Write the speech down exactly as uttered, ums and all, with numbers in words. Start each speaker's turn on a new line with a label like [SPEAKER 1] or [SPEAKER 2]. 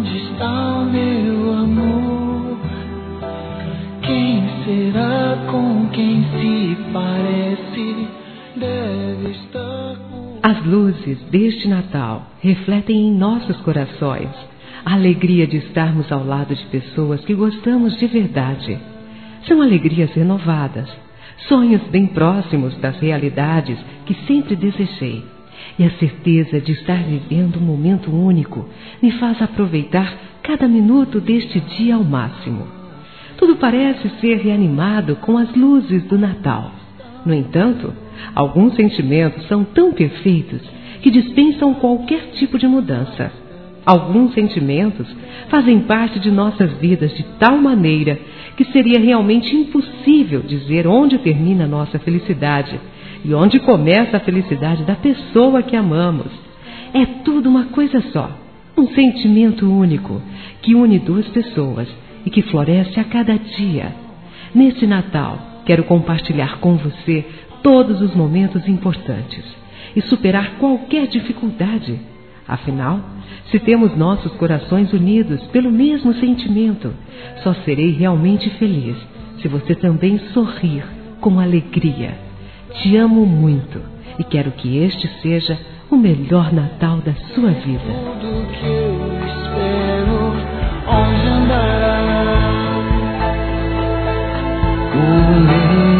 [SPEAKER 1] Onde está o meu amor? Quem será com quem se parece? Deve estar com...
[SPEAKER 2] As luzes deste Natal refletem em nossos corações a alegria de estarmos ao lado de pessoas que gostamos de verdade. São alegrias renovadas, sonhos bem próximos das realidades que sempre desejei. E a certeza de estar vivendo um momento único me faz aproveitar cada minuto deste dia ao máximo. Tudo parece ser reanimado com as luzes do Natal. No entanto, alguns sentimentos são tão perfeitos que dispensam qualquer tipo de mudança. Alguns sentimentos fazem parte de nossas vidas de tal maneira que seria realmente impossível dizer onde termina a nossa felicidade e onde começa a felicidade da pessoa que amamos. É tudo uma coisa só, um sentimento único que une duas pessoas e que floresce a cada dia. Neste Natal, quero compartilhar com você todos os momentos importantes e superar qualquer dificuldade. Afinal, se temos nossos corações unidos pelo mesmo sentimento, só serei realmente feliz se você também sorrir com alegria. Te amo muito e quero que este seja o melhor Natal da sua vida.
[SPEAKER 1] Tudo que eu espero, onde andará? Comigo.